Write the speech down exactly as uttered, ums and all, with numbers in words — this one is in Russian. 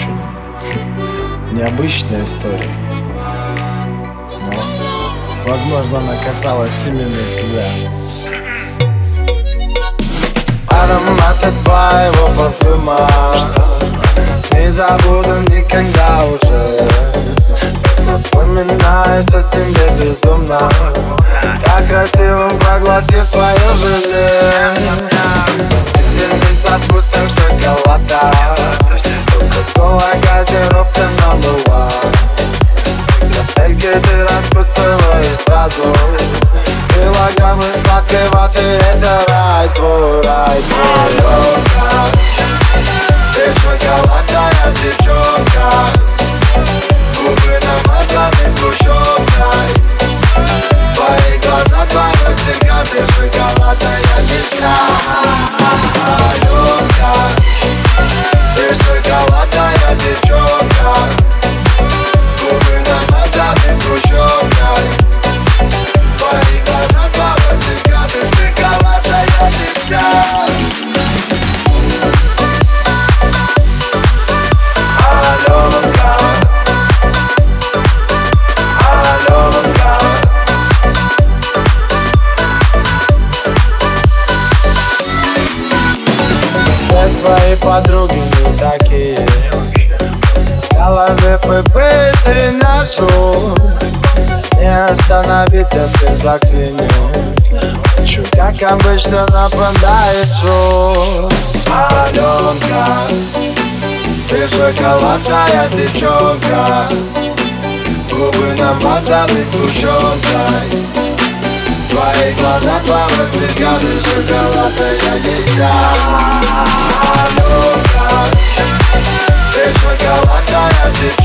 очень необычная история, но, возможно, она касалась именно тебя. Ароматы твоего парфюма не забуду никогда уже. Напоминаешь о себе безумно, так красивым проглотив свою жизнь. Светильница в вкусных шоколада, кока-кола, газировка номер один. Капельки ты раскусываешь сразу, килограммы сладкой ваты. Это рай твой, рай твой. Ты шоколадная девчонка, губы намазаны сгущенкой. Твои глаза, твои взгляды, шоколадная мечта. Аленка, ты шоколадная девчонка, губы намазаны сгущенкой. Твои глаза, твои взгляды, шоколадная мечта. Аленка, Аленка. Все твои подруги не такие, в голове ПП тренажер. Не остановить, если заклинит. Хочу, как обычно, нападает шум. Аленка, ты шоколадная девчонка, губы намазаны сгущенкой. Твои глаза, твои взгляды, шоколадная мечта. Аленка, ты шоколадная девчонка.